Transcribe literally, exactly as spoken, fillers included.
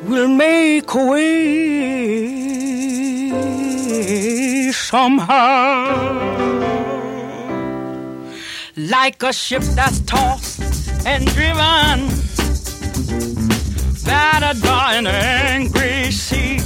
will make a way somehow. Like a ship that's tossed and driven by the dark and angry sea,